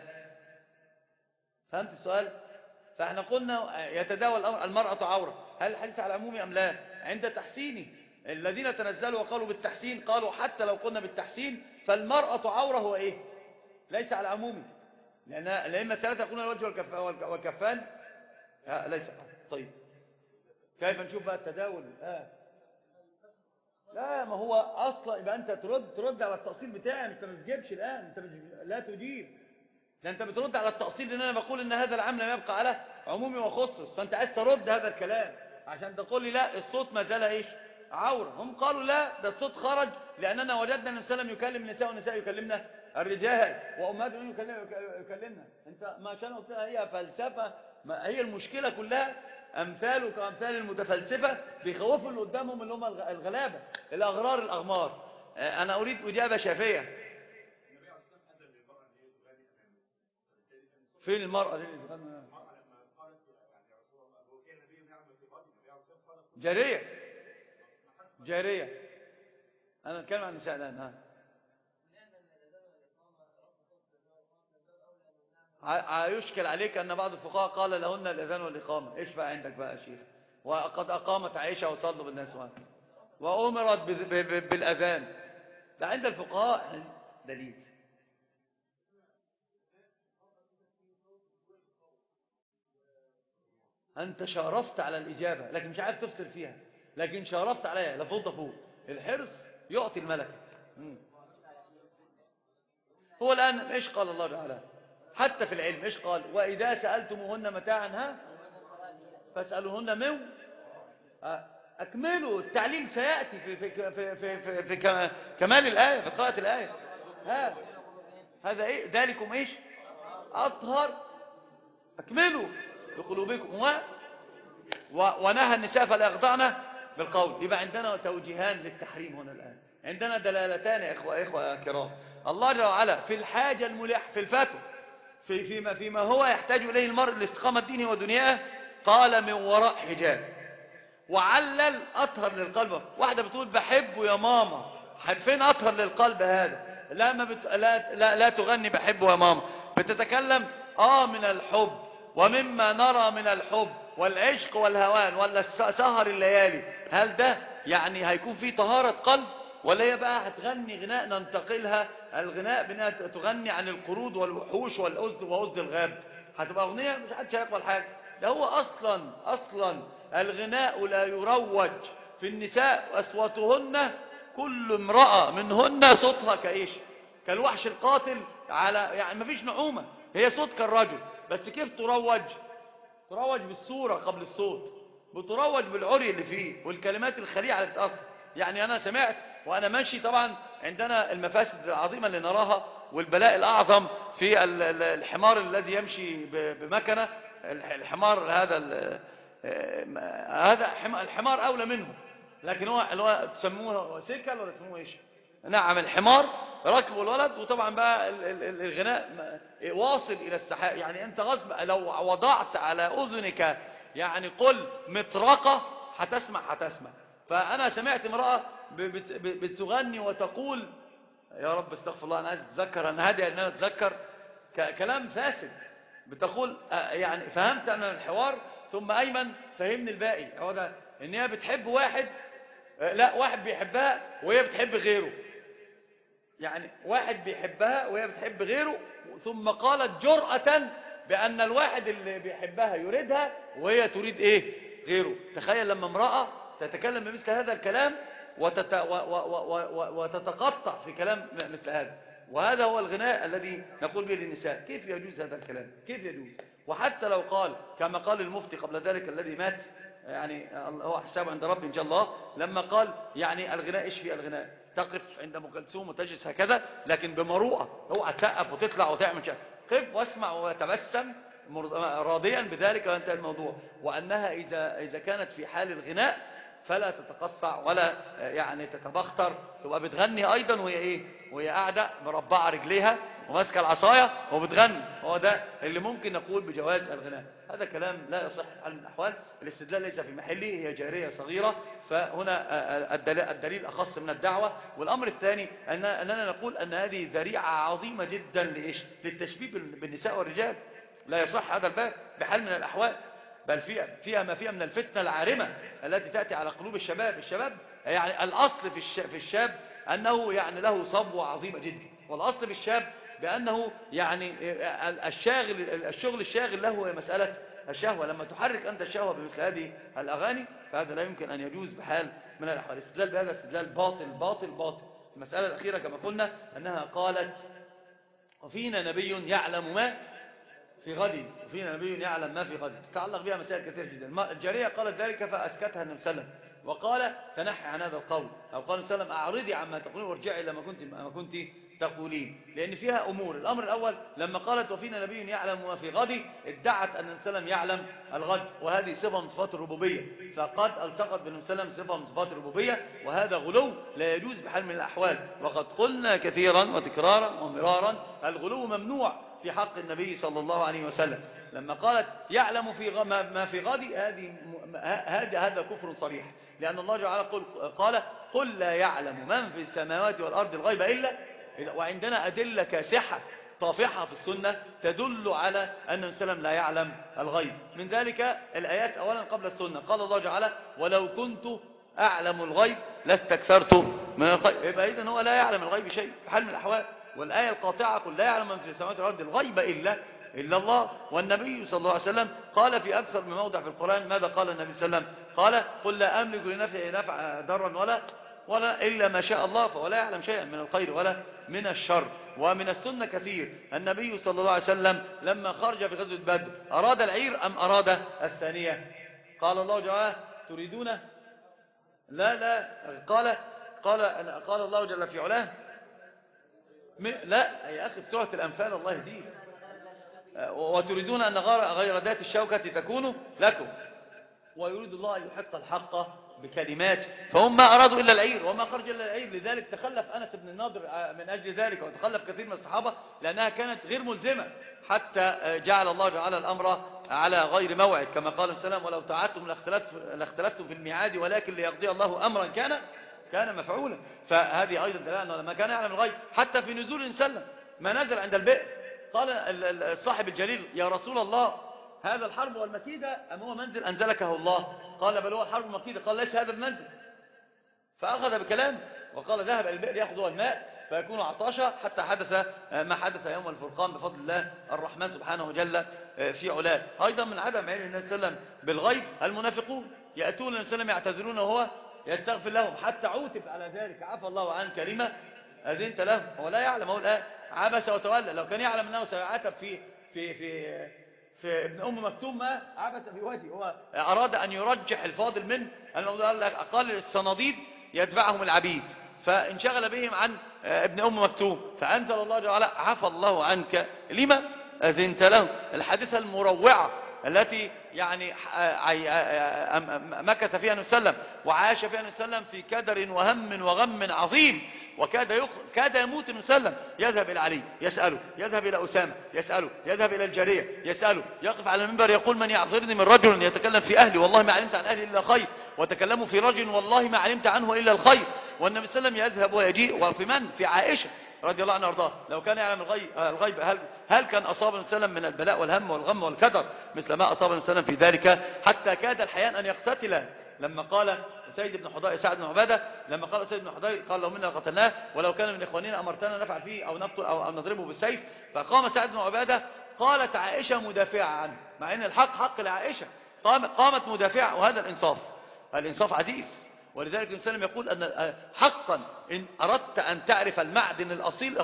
فهمت السؤال؟ فاحنا قلنا يتداول الأمر المرأة عورة، هل الحديث على عمومي أم لا؟ عند تحسيني الذين تنزلوا وقالوا بالتحسين قالوا حتى لو قلنا بالتحسين فالمرأة عورة هو إيه؟ ليس على عمومي، لأن الأئمة الثلاثة يقولون الوجه والكفان ليس. طيب كيف نشوف بقى التداول؟ لا ما هو أصلا يبقى أنت ترد على التأصيل بتاعي، أنت ما بتجيبش الآن، أنت لا تجيب، ده أنت بترد على التأصيل لأن أنا بقول إن هذا العام لم يبقى على عمومي وخصص، فأنت عايز ترد هذا الكلام عشان تقول لي لا الصوت ما زال إيش؟ عورة. هم قالوا لا ده الصوت خرج لأننا وجدنا النبي صلى الله عليه وسلم يكلم النساء والنساء يكلمنا الرجال وأمهاتهم يكلمنا. أنت ما عشان قلت لها هي فلسفة، ما هي المشكلة كلها أمثال كأمثال المتفلسفة بيخوفوا اللي قدامهم اللي هم الغلابة الأغرار الأغمار. أنا أريد إجابة شافية. فين المرأة دي اللي تغنى؟ جارية. أنا أتكلم عن النساء الآن. يشكل عليك أن بعض الفقهاء قال لهن الأذان والإقامة. إيش بقى عندك بقى يا شيخ؟ وقد أقامت عائشة وصلوا بالناس وأمرت بالأذان. ده عند الفقهاء دليل. أنت شارفت على الإجابة لكن مش عارف تفصل فيها، لكن شارفت عليها لفوق فوق. الحرص يعطي الملكة. هو الآن إيش قال الله تعالى حتى في العلم؟ إيش قال؟ وإذا سألتموهن متاعا فاسألوهن من أكملوا. التعليل سيأتي في كمال الآية، في قراءة الآية. هذا إيه؟ ذلكم إيش؟ أطهر. أكملوا بقلوبكم ونهى النساء فلا يخضعن بالقول. يبقى عندنا توجيهان للتحريم هنا الآن، عندنا دلالتان يا إخوة كرام. الله جل وعلا في الحاجة الملح في الفتوى فيما هو يحتاج إليه المرء لاستقامة دينه ودنياه قال من وراء حجاب، وعلل أطهر للقلب. واحدة بتقول بحبه يا ماما، فين أطهر للقلب هذا؟ لا تغني بحبه يا ماما، بتتكلم من الحب ومما نرى من الحب والعشق والهوان ولا سهر الليالي. هل ده يعني هيكون فيه طهارة قلب؟ ولا هي بقى هتغني غناء ننتقلها الغناء بأنها تغني عن القرود والوحوش والأسد وأسد الغاب؟ هتبقى أغنية مش حدش هيقبل حاجة. ده هو أصلا الغناء لا يروج في النساء، أصواتهن كل امرأة منهن صوتها كإيش؟ كالوحش القاتل، على يعني مفيش نعومة، هي صوت كالرجل. بس كيف تروج بالصورة قبل الصوت، بتروج بالعري اللي فيه والكلمات الخليعة اللي بتأثر. يعني أنا سمعت وأنا ماشي، طبعا عندنا المفاسد العظيمة اللي نراها والبلاء الأعظم في الحمار الذي يمشي بمكنة. الحمار هذا الحمار أولى منه، لكن هو تسموه سيكل ولا تسموه إيش؟ نعم، الحمار ركبه الولد، وطبعا بقى الغناء واصل إلى السحاب. يعني أنت غصب لو وضعت على أذنك يعني قل مطرقة هتسمع. فأنا سمعت امرأة بتغني وتقول يا رب استغفر الله، أنا عايز أتذكر، أنا هادي أن أنا أتذكر كلام فاسد. بتقول يعني فهمت أنا الحوار، ثم أيمن فهمني الباقي. هو ده إن هي بتحب واحد، لا واحد بيحبها وهي بتحب غيره، يعني واحد بيحبها وهي بتحب غيره، ثم قالت جرأة بأن الواحد اللي بيحبها يريدها وهي تريد إيه؟ غيره. تخيل لما امرأة تتكلم بمثل هذا الكلام وتتقطع في كلام مثل هذا. وهذا هو الغناء الذي نقول به للنساء. كيف يجوز هذا الكلام؟ كيف يجوز؟ وحتى لو قال كما قال المفتي قبل ذلك الذي مات، يعني هو حسابه عند ربي إن شاء الله، لما قال يعني الغناء إيش في الغناء؟ تقف عند أم كلثوم وتجلس هكذا لكن بمروءة، اوعى تسقف وتطلع وتعمل شيء. قف واسمع وتبسم راضيا بذلك وانتهى الموضوع. وأنها إذا كانت في حال الغناء فلا تتقصع ولا يعني تتبختر، تبقى بتغني أيضا وهي إيه؟ وهي قاعدة مربعة رجليها وماسكة العصاية وبتغني. هو ده اللي ممكن نقول بجواز الغناء. هذا كلام لا يصح في حال من الأحوال. الاستدلال ليس في محله، هي جارية صغيرة، فهنا الدليل أخص من الدعوة. والأمر الثاني أننا نقول أن هذه ذريعة عظيمة جدا لإيش؟ للتشبيه بالنساء والرجال. لا يصح هذا الباب بحال من الأحوال، بل فيها ما فيها من الفتنة العارمة التي تأتي على قلوب الشباب. يعني الأصل في الشاب أنه يعني له صبوة عظيمة جدا، والأصل في الشاب بأنه يعني الشغل الشاغل له هي مسألة الشهوة. لما تحرك أنت الشهوة بمثل هذه الأغاني فهذا لا يمكن أن يجوز بحال من الأحوال. الاستدلال بهذا استدلال باطل. المسألة الأخيرة كما قلنا أنها قالت وفينا نبي يعلم ما في غد، وفينا نبي يعلم ما في غد، تتعلق بها مسائل كثيرة جدا. الجارية قالت ذلك فأسكتها النبي صلى الله عليه وسلم وقال تنحي عن هذا القول، أو قال النبي صلى الله عليه وسلم أعرضي عما تقولين وارجعي إلى ما كنت تقولين. لأن فيها أمور. الأمر الأول لما قالت وفينا نبي يعلم ما في غد، ادعت أن النبي صلى الله عليه وسلم يعلم الغد، وهذه صفة من صفات الربوبية، فقد التقت بالنبي صلى الله عليه وسلم صفة من صفات الربوبية، وهذا غلو لا يجوز بحال من الأحوال. وقد قلنا كثيرا وتكرارا ومرارا الغلو ممنوع في حق النبي صلى الله عليه وسلم. لما قالت يعلم في ما في غد، هذا كفر صريح، لأن الله جعل قال قل لا يعلم من في السماوات والأرض الغيب إلا. وعندنا أدلة كاسحة طافحة في السنة تدل على أن النبي صلى الله عليه وسلم لا يعلم الغيب. من ذلك الآيات أولا قبل السنة، قال الله تعالى ولو كنت أعلم الغيب لاستكثرت من الخير. يبقى إذن هو لا يعلم الغيب شيء في حال من الأحوال. والآية القاطعة قل لا يعلم من في السماوات والأرض الغيب إلا الله. والنبي صلى الله عليه وسلم قال في أكثر من موضع في القرآن، ماذا قال النبي صلى الله عليه وسلم؟ قال قل لا أملك لنفسي نفع ضرا ولا إلا ما شاء الله، فهو لا يعلم شيئا من الخير ولا من الشر. ومن السنة كثير النبي صلى الله عليه وسلم لما خرج في غزوة بدر أراد العير أم أراد الثانية؟ قال الله تعالى تريدون لا قال الله جل في علاه لا يا أخي في سورة الأنفال الله يهديك، وتريدون أن غير ذات الشوكة تكون لكم. ويريد الله أن يحق الحق بكلماته، فهم ما أرادوا إلا العير وما خرج إلا العير. لذلك تخلف أنس بن النضر من أجل ذلك، وتخلف كثير من الصحابة لأنها كانت غير ملزمة، حتى جعل الله تعالى الأمر على غير موعد، كما قال السلام: ولو تعدتم لاختلفتم في الميعاد ولكن ليقضي الله أمرا كان مفعولا. فهذه أيضا دلالة أنه لما كان يعلم الغيب حتى في نزول سلم ما نزل عند البئر قال الصاحب الجليل: يا رسول الله، هذا الحرب والمكيدة أم هو منزل أنزلكه الله؟ قال: بل هو الحرب والمكيدة. قال: ليس هذا المنزل. فأخذ بكلام وقال: ذهب إلى البئر يأخذ الماء فيكون عطاشا، حتى حدث ما حدث يوم الفرقان بفضل الله الرحمن سبحانه وجل في علاه. أيضا من عدم علم النبي صلى الله عليه وسلم بالغيب المنافقون يأتون النبي صلى الله عليه وسلم يعتذرون وهو يستغفر لهم، حتى عوتب على ذلك: عفى الله عنك لما أذنت له. هو لا يعلم، هو الآن عبس وتولى. لو كان يعلم أنه سيعتب في ابن أم مكتوم ما عبس في وجهه. هو أراد أن يرجح الفاضل من الموضوع، قال الصناديد يتبعهم العبيد، فانشغل بهم عن ابن أم مكتوم، فأنزل الله جل وعلا: عفى الله عنك لما أذنت له. الحادثة المروعة التي يعني مكث فيها النبي صلى الله عليه وسلم وعاش فيها النبي صلى الله عليه وسلم في كدر وهم وغم عظيم، كاد يموت النبي صلى الله عليه وسلم، يذهب إلى علي يسأله، يذهب إلى أسامة يسأله، يذهب إلى الجارية يسأله، يقف على المنبر يقول: من يعذرني من رجل يتكلم في أهلي والله ما علمت عن أهلي إلا خير، وتكلموا في رجل والله ما علمت عنه إلا الخير. والنبي صلى الله عليه وسلم يذهب ويجيء. وفي من؟ في عائشة رضي الله عنها وارضاها. لو كان يعلم الغيب هل كان أصاب النبي صلى الله عليه وسلم من البلاء والهم والغم والكدر مثل ما أصاب النبي صلى الله عليه وسلم في ذلك، حتى كاد الحيان أن يقتتل. لما قال سعد بن عبادة لما قال سيد بن حضير قال: لو منا قتلناه ولو كان من إخواننا أمرتنا نفعل فيه أو نقتل أو نضربه بالسيف. فقام سعد بن عبادة، قالت عائشة مدافعة عنه، مع أن الحق حق لعائشة، قامت مدافعة. وهذا الإنصاف عزيز. ولذلك النبي صلى الله عليه وسلم يقول أن حقا إن أردت أن تعرف المعدن الأصيل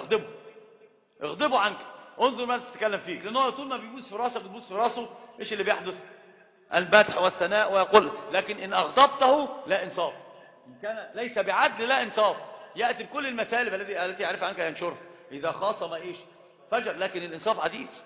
اغضبه عنك، انظر ماذا تتكلم فيك، لأنه طول ما بيبوس في راسه إيش اللي بيحدث؟ المدح والثناء ويقول. لكن إن أغضبته لا إنصاف، إن كان ليس بعدل لا إنصاف، يأتي بكل المثالب التي يعرف عنك ينشرها. إذا خاصم إيش فجر. لكن الإنصاف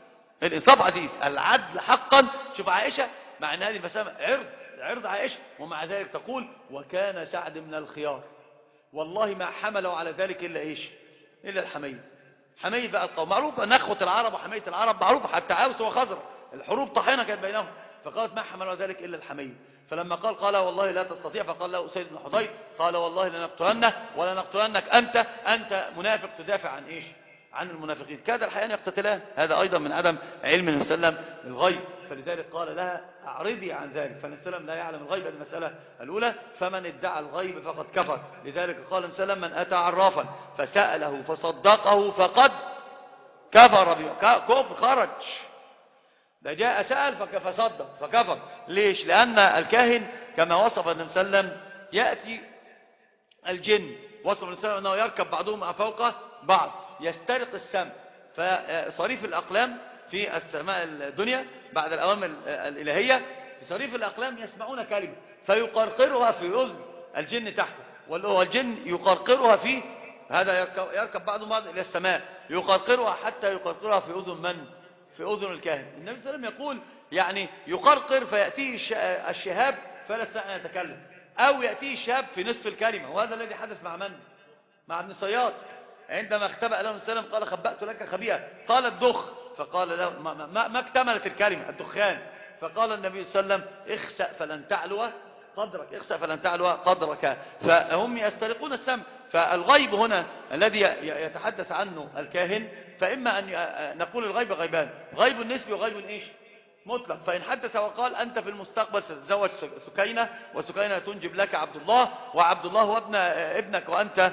عزيز، العدل حقا. شوف عائشة، مع أن هذه المسألة عرض عائشة، ومع ذلك تقول: وكان سعد من الخيار، والله ما حملوا على ذلك إلا إيش؟ إلا الحمية. حمية بقى القوم معروفة، نخوة العرب وحمية العرب معروفة، حتى عوس وخزرج الحروب طحينة كانت بينهم. فقالت: ما حملوا ذلك إلا الحمية. فلما قال والله لا تستطيع، فقال له سيد بن حضير قال: والله لنقتلنه ولنقتلنك أنت منافق تدافع عن إيش؟ عن المنافقين. كاد الحيان يقتتلان. هذا أيضا من عدم علم النبي صلى الله عليه وسلم الغيب. فلذلك قال لها: أعرضي عن ذلك. فالنبي صلى الله عليه وسلم لا يعلم الغيب، هذه المسألة الأولى. فمن ادعى الغيب فقد كفر. لذلك قال النبي صلى الله عليه وسلم: من أتى عرافا فسأله فصدقه فقد كفر كفر خرج. ده جاء سأل فصدق فكفر. ليش؟ لأن الكاهن كما وصف النبي صلى الله عليه وسلم يأتي الجن، وصف النبي صلى الله عليه وسلم أنه يركب بعضهم فوق بعض، يسترق السمع. فصريف الأقلام في السماء الدنيا بعد الأوامر الإلهية، صريف الأقلام يسمعون كلمة فيقرقرها في أذن الجن تحته، والجن يقرقرها فيه. هذا يركب بعضهم بعض إلى السماء، يقرقرها حتى يقرقرها في أذن من؟ في أذن الكاهن. النبي صلى الله عليه وسلم يقول يعني يقرقر فيأتيه الشهاب فلا يستطيع أن يتكلم، أو يأتيه الشهاب في نصف الكلمة. وهذا الذي حدث مع من؟ مع ابن صياد عندما اختبأ له النبي صلى الله عليه وسلم قال: خبأت لك خبيئة. قال: الدخ. فقال له: ما اكتملت الكلمة، الدخان. فقال النبي صلى الله عليه وسلم: اخسأ فلن تعلو قدرك، اخسأ فلن تعلو قدرك. فهم يسترقون السمع. فالغيب هنا الذي يتحدث عنه الكاهن، فإما أن نقول الغيب غيبان: غيب نسبي وغيب إيش؟ مطلق. فإن حدث وقال: أنت في المستقبل ستتزوج سكينة، وسكينة تنجب لك عبد الله، وعبد الله هو ابنك، وأنت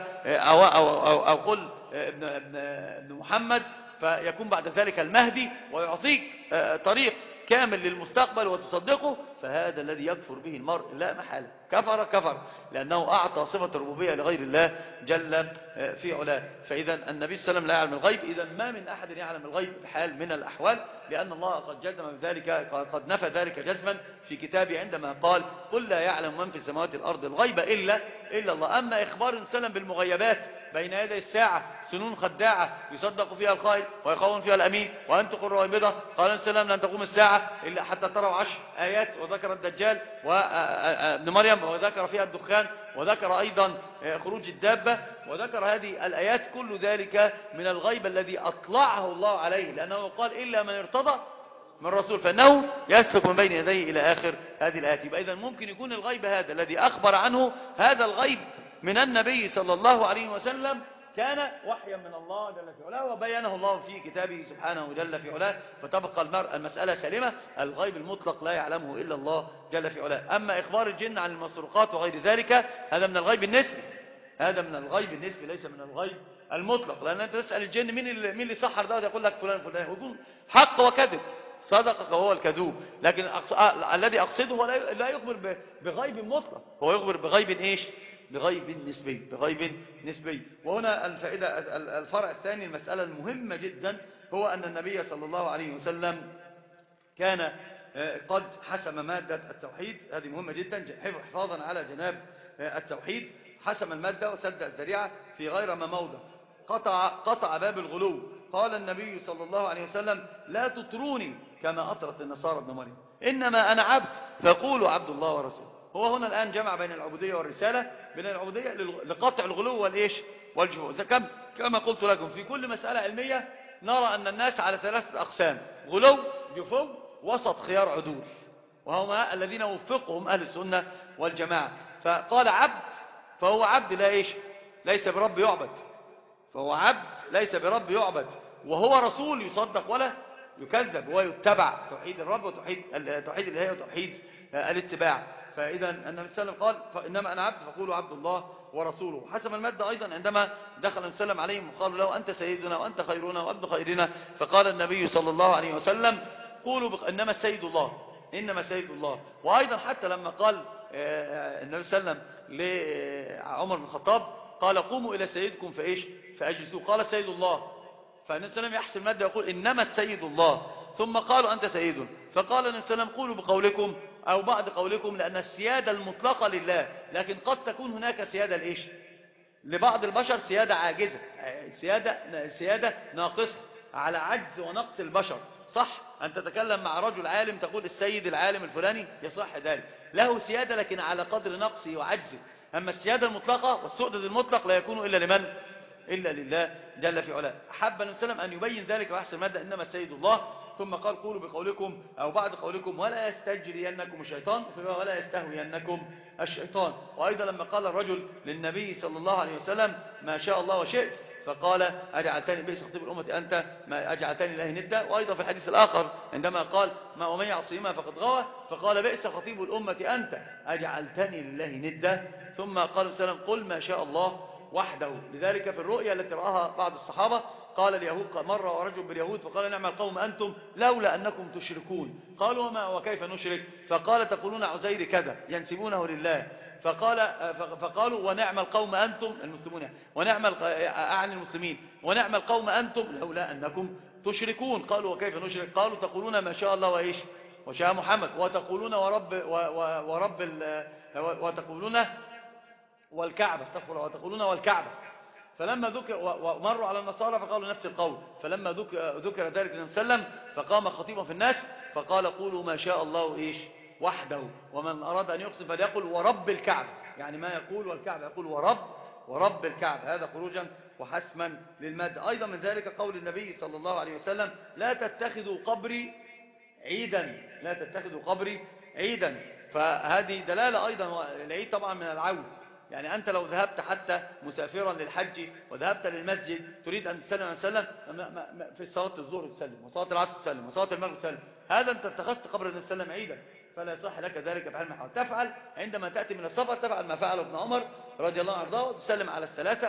أو قل ابن محمد، فيكون بعد ذلك المهدي، ويعطيك طريق كامل للمستقبل وتصدقه، فهذا الذي يكفر به المرء لا محالة. كفر لأنه أعطى صفة الربوبية لغير الله جل في علاه. فإذا النبي صلى الله عليه وسلم لا يعلم الغيب. إذا ما من أحد يعلم الغيب بحال من الأحوال، لأن الله قد جزم بذلك، قد نفى ذلك جزما في كتابه عندما قال: قل لا يعلم من في السماوات والأرض الغيب إلا الله. أما إخبار النبي صلى الله عليه وسلم بالمغيبات بين يدي الساعة سنون خداعة يصدق فيها الخائن ويخون فيها الأمين وينطق الرويبضة. قال السلام لن تقوم الساعة إلا حتى تروا 10 آيات، وذكر الدجال وابن مريم وذكر فيها الدخان، وذكر أيضا خروج الدابة، وذكر هذه الآيات. كل ذلك من الغيب الذي أطلعه الله عليه، لأنه قال إلا من ارتضى من رسول فإنه يسلك من بين يديه إلى آخر هذه الآيات. يبقى إذن ممكن يكون الغيب هذا الذي أخبر عنه هذا الغيب من النبي صلى الله عليه وسلم كان وحيا من الله جل في علاه، وبينه الله في كتابه سبحانه جل في علاه، فتبقى المسألة سالمة. الغيب المطلق لا يعلمه إلا الله جل في علاه. أما إخبار الجن عن المسروقات وغير ذلك هذا من الغيب النسبي، هذا من الغيب النسبي ليس من الغيب المطلق. لأن أنت تسأل الجن مين اللي سحر ده، يقول لك فلان فلان، ويكون حق وكذب، صدقك وهو الكذوب. لكن الذي أقصده هو لا يخبر بغيب مطلق، هو يخبر بغيب إيش؟ بغيب نسبي، بغيب نسبي. وهنا الفائدة الفرع الثاني، المسألة المهمة جدا، هو أن النبي صلى الله عليه وسلم كان قد حسم مادة التوحيد. هذه مهمة جدا حفاظا على جناب التوحيد. حسم المادة وسد الذريعة في غير ما موضع، قطع باب الغلو. قال النبي صلى الله عليه وسلم لا تطروني كما أطرت النصارى ابن مريم، إنما أنا عبد فقولوا عبد الله ورسوله. هو هنا الآن جمع بين العبودية والرسالة، بين العبودية لقطع الغلو والإيش والجفو. كما قلت لكم في كل مسألة علمية نرى أن الناس على 3 أقسام: غلو، جفو، وسط، خيار، عدول، وهم الذين وفقهم أهل السنة والجماعة. فقال عبد، فهو عبد لا إيش، ليس برب يعبد، فهو عبد ليس برب يعبد، وهو رسول يصدق ولا يكذب ويتبع. توحيد الرب وتوحيد الإلهية وتوحيد الاتباع. فإذا النبي صلى الله عليه وسلم قال إنما أنا عبد فقولوا عبد الله ورسوله. حسب المادة أيضا عندما دخل النبي صلى الله عليه وسلم عليهم وقالوا له أنت سيدنا وأنت خيرنا وابن خيرنا، فقال النبي صلى الله عليه وسلم قولوا إنما السيد الله، إنما السيد الله. وأيضا حتى لما قال النبي صلى الله عليه وسلم لعمر بن الخطاب قال قوموا إلى سيدكم فإيش فأجلسوا، قال سيد الله. فالنبي صلى الله عليه وسلم يحسن المادة ويقول إنما السيد الله، ثم قالوا أنت سيد، فقال النبي صلى الله عليه وسلم قولوا بقولكم أو بعد قولكم، لأن السيادة المطلقة لله، لكن قد تكون هناك سيادة لإيش لبعض البشر، سيادة عاجزة، سيادة ناقصة على عجز ونقص البشر. صح أن تتكلم مع رجل عالم تقول السيد العالم الفلاني، يصح ذلك، له سيادة لكن على قدر نقصه وعجزه. أما السيادة المطلقة والسؤدد المطلق لا يكون إلا لمن؟ إلا لله جل في علاه. أحب النبي صلى الله عليه وسلم أن يبين ذلك ويحسن المادة إنما السيد الله، ثم قال قولوا بقولكم أو بعد قولكم ولا يستجرينكم الشيطان ولا يستهوينكم الشيطان. وأيضا لما قال الرجل للنبي صلى الله عليه وسلم ما شاء الله وشئت، فقال أجعلتني بئس خطيب الأمة أنت ما أجعلتني الله ندا. وأيضا في الحديث الآخر عندما قال ما ومن يعصيهما فقد غوى، فقال بئس خطيب الأمة أنت أجعلتني لله ندا. ثم قال صلى الله عليه وسلم قل ما شاء الله وحده. لذلك في الرؤيا التي رآها بعض الصحابة قال اليهود مر رجل باليهود فقال نعم القوم أنتم لولا أنكم تشركون. قالوا وما وكيف نشرك؟ فقال تقولون عزير كذا ينسبونه لله. فقالوا ونعم القوم أنتم المسلمون ونعم أعني المسلمين ونعم القوم أنتم لولا أنكم تشركون. قالوا وكيف نشرك؟ قالوا تقولون ما شاء الله وإيش وشاء محمد، وتقولون ورب وتقولون والكعبة، استغفر، وتقولون والكعبة. فلما ذكر ومروا على النصارى فقالوا نفس القول. فلما ذكر ذلك النبي صلى الله عليه وسلم فقام خطيبا في الناس فقال قولوا ما شاء الله إيش وحده، ومن أراد أن يقسم فليقل ورب الكعبة، يعني ما يقول والكعبة يقول ورب الكعبة. هذا خروجا وحسما للمادة. أيضا من ذلك قول النبي صلى الله عليه وسلم لا تتخذوا قبري عيدا، لا تتخذوا قبري عيدا. فهذه دلالة أيضا، العيد طبعا من العود، يعني أنت لو ذهبت حتى مسافرا للحج وذهبت للمسجد تريد أن تسلم عن سلم في صلاة الظهر تسلم وصلاة العصر تسلم وصلاة المغرب تسلم، هذا أنت اتخذت قبر النبي صلى الله عليه وسلم عيدا، فلا يصح لك ذلك بحال ما حاول. تفعل عندما تأتي من السفر تفعل ما فعله ابن عمر رضي الله عنه وتسلم على الثلاثة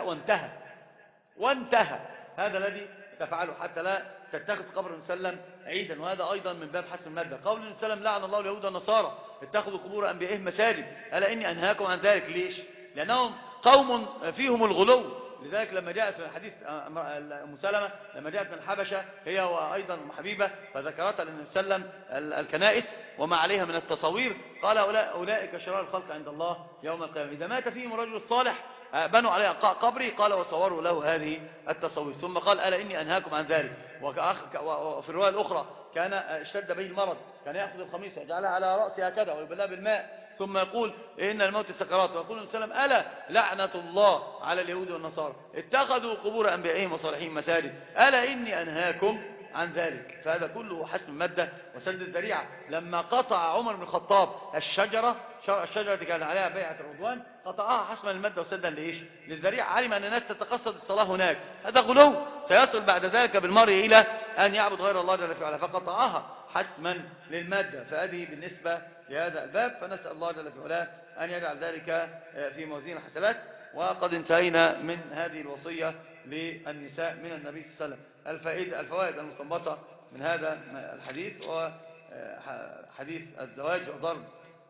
وانتهى. هذا الذي تفعله حتى لا تتخذ قبر النبي صلى الله عليه وسلم عيدا. وهذا أيضا من باب حسن المادة. قول النبي صلى الله عليه وسلم لعن الله اليهود والنصارى اتخذوا قبور أنبيائهم مساجد، ألا إني أنهاكم عن ذلك. ليش؟ لأنهم قوم فيهم الغلو. لذلك لما جاءت في الحديث أم سلمة لما جاءت من الحبشة هي وأيضا أم حبيبة فذكرت للنبي صلى الله عليه وسلم الكنائس وما عليها من التصوير، قال أولئك شرار الخلق عند الله يوم القيامة، إذا مات فيهم الرجل الصالح بنوا عليه قبري، قال وصوروا له هذه التصوير. ثم قال ألا إني أنهاكم عن ذلك. وفي الرواية الأخرى كان اشتد به المرض، كان يأخذ الخميس يجعلها على رأسه هكذا ويبلها بالماء ثم يقول إن الموت سكرات، ويقول النبي صلى الله عليه وسلم ألا لعنة الله على اليهود والنصارى اتخذوا قبور أنبيائهم وصالحين مساجد، ألا إني أنهاكم عن ذلك. فهذا كله حسم المادة وسد الذريعة. لما قطع عمر بن الخطاب الشجرة كان عليها بيعة الرضوان، قطعها حسما المادة وسدا لإيش؟ للذريعة. علم أن الناس تتقصد الصلاة هناك، هذا غلو سيصل بعد ذلك بالمرء إلى أن يعبد غير الله جل وعلا، فقطعها حسما للمادة. فهذه بالنسبة لهذا الباب، فنسأل الله جل وعلا أن يجعل ذلك في موازين الحسنات. وقد انتهينا من هذه الوصية للنساء من النبي صلى الله عليه وسلم. الفوائد المستنبطة من هذا الحديث وحديث الزواج وضرب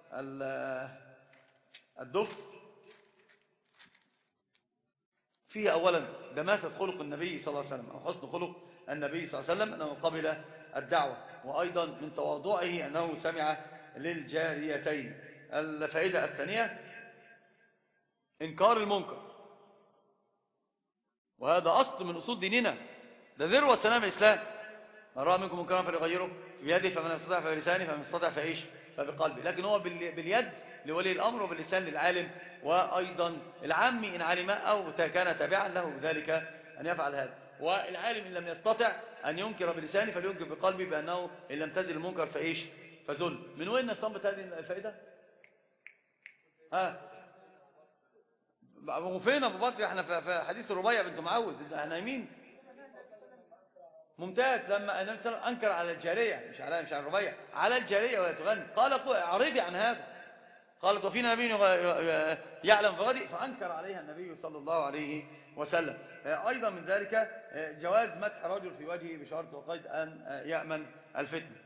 الدف، فيه أولا دماثة خلق النبي صلى الله عليه وسلم، أو حسن خلق النبي صلى الله عليه وسلم أنه قبل الدعوة، وأيضا من تواضعه أنه سمع للجاريتين. الفائدة الثانية إنكار المنكر، وهذا أصل من أصول ديننا، ده ذروة سلام الإسلام. من رأى منكم منكرا فليغيره بيده، فمن يستطيع فبلسانه، فمن يستطيع فإيش فبقلبه. لكن هو باليد لولي الأمر، وباللسان للعالم، وأيضا العام إن علم أو كان تابعا له بذلك أن يفعل هذا. والعالم إن لم يستطع أن ينكر بلسانه فلينكر بقلبه، بأنه إن لم تزل المنكر فإيش فذل. من وين نستنبط هذه الفائدة؟ وفين أبو بكر؟ احنا في حديث الربيع بنت معوذ، احنا نايمين. ممتاز. لما النبي صلى الله عليه وسلم انكر على الجاريه، مش على الربيع، على الجاريه وهي تغني، قال اعرضي عن هذا. قالت وفينا نبي يعلم بغدي، فانكر عليها النبي صلى الله عليه وسلم. ايضا من ذلك جواز مدح رجل في وجهه بشرط وقيد ان يامن الفتنه.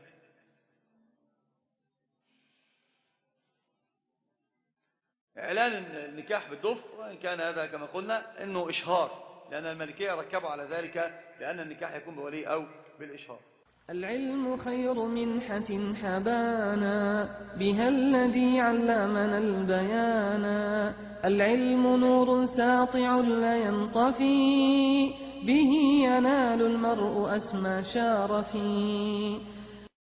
اعلان النكاح بالدف، وان كان هذا كما قلنا انه اشهار، لان المالكيه ركبوا على ذلك لان النكاح يكون بولي او بالاشهار. العلم خير منحة حبانا، بها الذي علمنا البيانا. العلم نور ساطع لا ينطفي، به ينال المرء أسمى شارفي.